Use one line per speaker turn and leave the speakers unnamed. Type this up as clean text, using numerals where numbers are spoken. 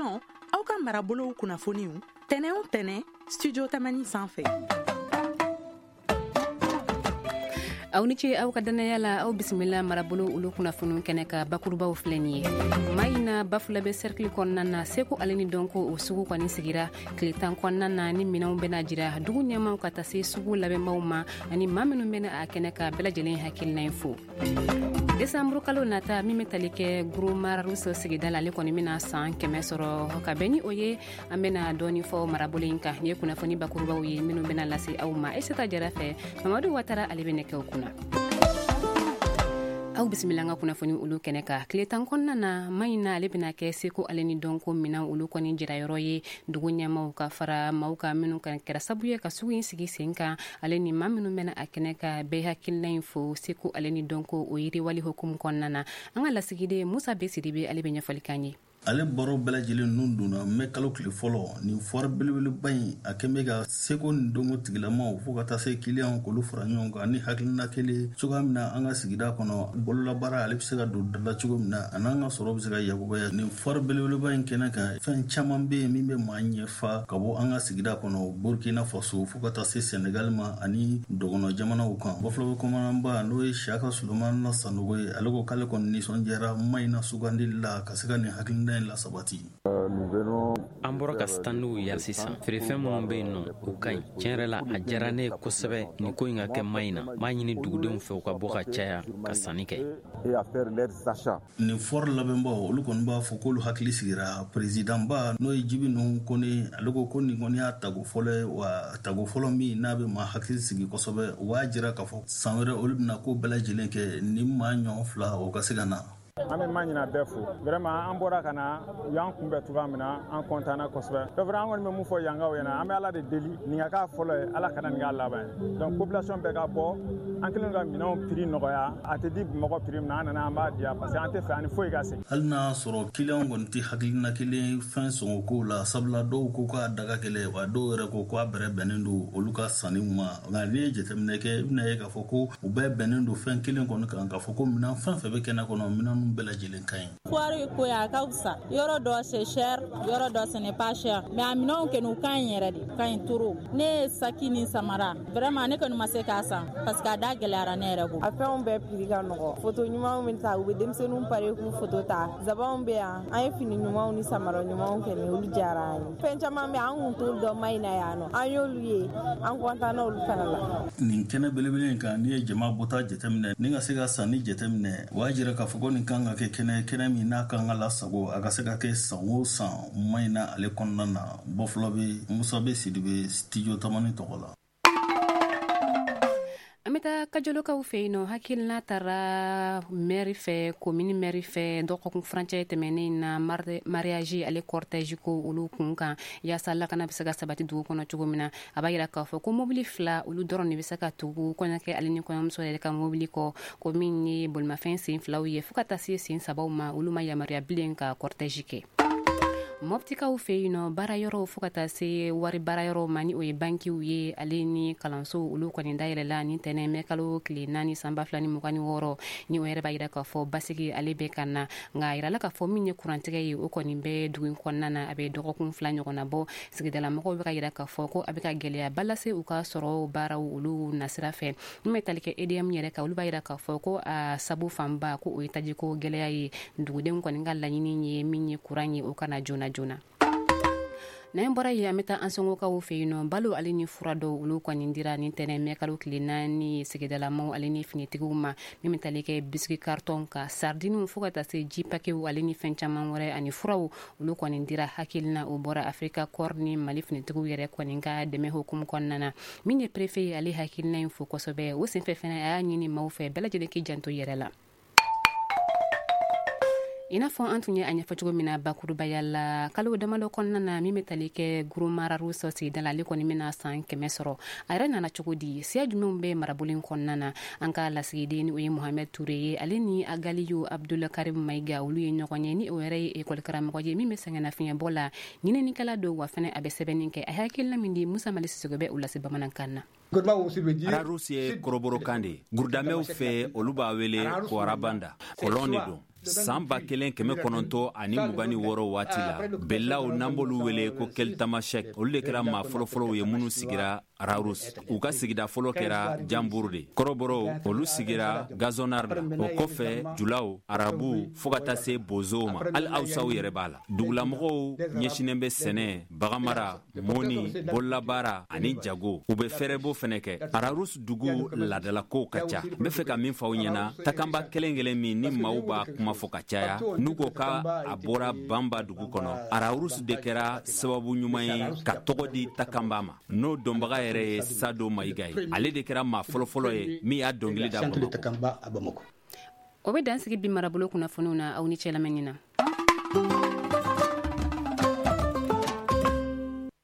Kɔnɔ aw ka marabolow kunnafoniw tɛnɛ o tɛnɛ studio Tamani sanfɛ.
aw ni ce aw ka danaya la aw bisimila marabolo olu kunnafoniw kɛnɛ ka bakurubaw filɛ nin ye mayina bafula bɛ cercle kɔnɔna na seko ale ni dɔnko o sugu kɔni sigira tile 10 kɔnɔna na ni minɛnw bɛna jira dugu ɲɛmaw ka taa se sugu labɛnbaw ma ani maa minnu bɛna a kɛnɛ ka bɛɛ lajɛlen hakilina fo. Desanburu kalo nata min bɛ tali kɛ Guru Mararuso sigida la ale kɔni bɛna san 100 sɔrɔ ka bɛn ni o ye an bɛna dɔɔni fɔ marabolo in kan ni ye kunnafoni bakurubaw ye minnu bɛna lase aw ma Aisata Jara fɛ Mamadu Watara ale bɛ nɛgɛw kunna. aw bisimila an ka kunnafoni olu kɛnɛ ka tile 10 kɔnɔna na mayina ale bɛna kɛ seko ale ni dɔnko minɛn olu kɔni jirayɔrɔ ye dugu ɲɛmaw ka fara maaw ka minnu kan kɛra sabu ye ka sugu in sigi sen kan ale ni maa minnu bɛna a kɛnɛ ka bɛɛ hakilina in fo seko ale ni dɔnko o yiriwali hukumu kɔnɔna na an ka lasigiden Musa Besidibe ale bɛ ɲɛfɔli kan ye.
ale baro bɛɛ lajɛlen nun donna mɛ kalo tile fɔlɔ nin fɔri belebeleba in a kɛn bɛ ka seko ni donko tigilamaw fo ka taa se kiliyanw k'olu fara ɲɔgɔn kan ni hakilina kelen cogoya min na an ka sigida kɔnɔ bololabaara ale bɛ se ka don dala cogo min na a n'an ka sɔrɔ bɛ se ka yakubaya nin fɔri belebeleba in kɛnɛ kan fɛn caman bɛ yen min bɛ maa ɲɛfa ka bɔ an ka sigida kɔnɔ Burkina Faso fo ka taa se Senegal ma ani dɔgɔnɔ jamanaw kan bafulabe kɔmananba n'o ye Siyaka Sulumana Sanogo ye ale ko k'ale kɔni nisɔndiyara mayina sugandili la ka se ka nin hakilina la sabati.
an bɔra ka standuw yɛrɛ sisan feerefɛn minnu bɛ yen nɔ o ka ɲi tiɲɛ yɛrɛ la a diyara ne ye kosɛbɛ nin ko in ka kɛ mayi na m'a ɲini dugudenw fɛ u ka bɔ ka caya ka sanni kɛ.
nin fɔri labɛnbaw olu kɔni b'a fɔ k'olu hakili sigira perezidanba n'o ye Jibi Nuhu Kone ale ko nin kɔni y'a tago fɔlɔ ye wa tago fɔlɔ min n'a bɛ maa hakili sigi kosɛbɛ o b'a jira k'a fɔ san wɛrɛ olu bɛna ko bɛɛ lajɛlen kɛ ni maa ɲɔgɔn fila o ka se ka na.
an bɛ maa ɲina bɛɛ fo vraiment an bɔra ka na u y'an kunbɛn cogoya min na an kɔntanna kosɛbɛ donc an kɔni bɛ mun fɔ yankaw ɲɛna an bɛ ala de deli nin ka k'a fɔlɔ ye ala kana nin k'a laban ye donc population bɛɛ ka bɔ an kelen ka minɛnw prix nɔgɔya a tɛ di mɔgɔ prix min na an nana an b'a diya parce que an tɛ fɛ ani foyi ka segin.
hali n'a sɔrɔ kiliyanw kɔni tɛ hakilina kelen fɛn sɔngɔ kow la sabula dɔw ko k'a daga kɛlɛ wa dɔw yɛrɛ ko k'a bɛrɛ bɛnnen don olu ka sanni ma nka n'i ye jateminɛ kɛ i bɛna ye k'a fɔ ko u bɛɛ bɛnnen don fɛn kelen kɔni kan k'a fɔ ko minɛn fɛn fɛn bɛ kɛnɛ kɔnɔ minɛn bɛɛ lajɛlen ka ɲi.
Foire ko ya ka fisa yɔrɔ dɔ c'est cher yɔrɔ dɔ ce n'est pas cher mais a minɛnw kɛ n'u ka ɲi yɛrɛ de ka ɲi toro ne ye saki ni samara vraiment ne kɔni ma se k'a san parce que a da gɛlɛyara ne yɛrɛ ko
a fɛnw bɛɛ prix ka nɔgɔ photo ɲumanw bɛ ta u bɛ denmisɛnninw pare k'u photo ta zabanw bɛ yan an ye fini ɲumanw ni samara ɲumanw kɛ ni olu diyara an ye fɛn caman bɛ an kun t'olu dɔn mayi na yan nɔ an y'olu ye an kɔntanna olu fana la.
nin kɛnɛ belebele in kan n'i ye jama bɔta jateminɛ ni ka se ka sanni jateminɛ o b'a jira k'a fɔ ko nin kan ka kɛ kɛnɛ min n'a kan ka lasago a ka se ka kɛ san o san mayi na ale kɔnɔna na bafula bɛ Musa Besidibe studio Tamani tɔgɔ la.
an bɛ taa kajolokaw fɛ yen nɔ hakilina taara mɛri fɛ komini mɛri fɛ dɔgɔkun furancɛ tɛmɛnen na mariage ale cortège ko olu kun kan yaasa lakana bɛ se ka sabati dugu kɔnɔ cogo min na a b'a jira k'a fɔ ko mobili 2 olu dɔrɔn de bɛ se ka tugu kɔɲɔkɛ ale ni kɔɲɔmuso yɛrɛ ka mobili kɔ ko min ye bolimafɛn sen 2 ye fo ka taa se sen 3 ma olu ma yamaruya bilen ka cortège kɛ. Mɔptikaw fɛ yen nɔ baarayɔrɔw fo ka taa se wari baarayɔrɔw ma ni o ye bankiw ye ale ni kalanso olu kɔni dayɛlɛla ni tɛnɛ mɛ kalo tile 4 san 2026 ni o yɛrɛ b'a jira k'a fɔ basigi ale bɛ ka na nka a yirala k'a fɔ min ye kurantigɛ ye o kɔni bɛ dugu kɔnɔna na a bɛ dɔgɔkun 2 ɲɔgɔnna bɔ sigidalamɔgɔw bɛ ka jira k'a fɔ ko a bɛ ka gɛlɛya balase u ka sɔrɔ baaraw olu nasira fɛ min bɛ tali kɛ EDM yɛrɛ kan olu b'a jira k'a fɔ ko a sabu fanba ko o ye tajiko gɛlɛya ye dugudenw kɔni ka laɲini ye min ye kuran ye o kana joona joona. n'an bɔra yen an bɛ taa an sɔngɔkaw fɛ yen nɔ balo ale ni fura dɔw olu kɔni dira ni tɛnɛ mɛ kalo tile 4 sigidalamaw ale ni finitigiw ma min bɛ tali kɛ biscuit carton ka sardiniw fo ka taa se ji paquets ale ni fɛn caman wɛrɛ ani furaw olu kɔni dira hakilina o bɔra Afrika Corps ni Mali finitigiw yɛrɛ kɔni ka dɛmɛ hukumu kɔnɔna na min ye préfet ye ale hakilina in fo kosɛbɛ o senfɛ fɛnɛ a y'a ɲini maaw fɛ bɛɛ lajɛlen k'i janto yɛrɛ la. I n'a fɔ an tun ye a ɲɛfɔ cogo min na bakurubaya la kalo damadɔ kɔnɔna na min bɛ tali kɛ Guru Mararuso sigida la ale kɔni bɛna san 100 sɔrɔ a yɛrɛ nana cogo di siya jumɛnw bɛ marabolo in kɔnɔna na an ka lasigiden o ye Mohamed Toure ye ale ni Agaliyu Abdul Karim Mayiga olu ye ɲɔgɔn ye ni o yɛrɛ ye école karamɔgɔ ye min bɛ sɛgɛnnafiɲɛbɔ la ɲininikɛla don wa fɛnɛ a bɛ sɛbɛnni kɛ a hakilina min di Musa Mali Sisoko bɛ o lase bamanankan na.
Ararus ye kɔrɔbɔrɔkan de gurudamɛw fɛ olu b'a wele ko arabanda kɔlɔn de don Samba kelen keme kononto ani mugani woro waati la belaw nambolu wele ko keltamashek olu de kɛra maa fɔlɔfɔlɔw ye minnu sigira Ararus u ka sigida fɔlɔ kɛra Jamburu de kɔrɔbɔrɔw olu sigira Gazonar la o kɔfɛ julaw arabu fo ka taa se bozow ma hali awsaw yɛrɛ b'a la dugulamɔgɔw ɲɛsinen bɛ sɛnɛ bagamara moni bololabaara ani jago u bɛ fɛrɛbɔ fɛnɛ kɛ Ararus dugu ladalakow ka ca n bɛ fɛ ka min fɔ aw ɲɛna takanba kelen kelen min ni maaw b'a kuma fɔ ka caya n'u ko ka a bɔra Bamba dugu kɔnɔ Ararus de kɛra sababu ɲuman ye ka tɔgɔ di takanba ma n'o dɔnbaga yɛrɛ ye Sado Mayiga ye ale de kɛra maa fɔlɔfɔlɔ ye min y'a dɔnkili da Bamako
o bɛ dansigi bi marabolo kunnafoniw na aw ni cɛ lamɛnni na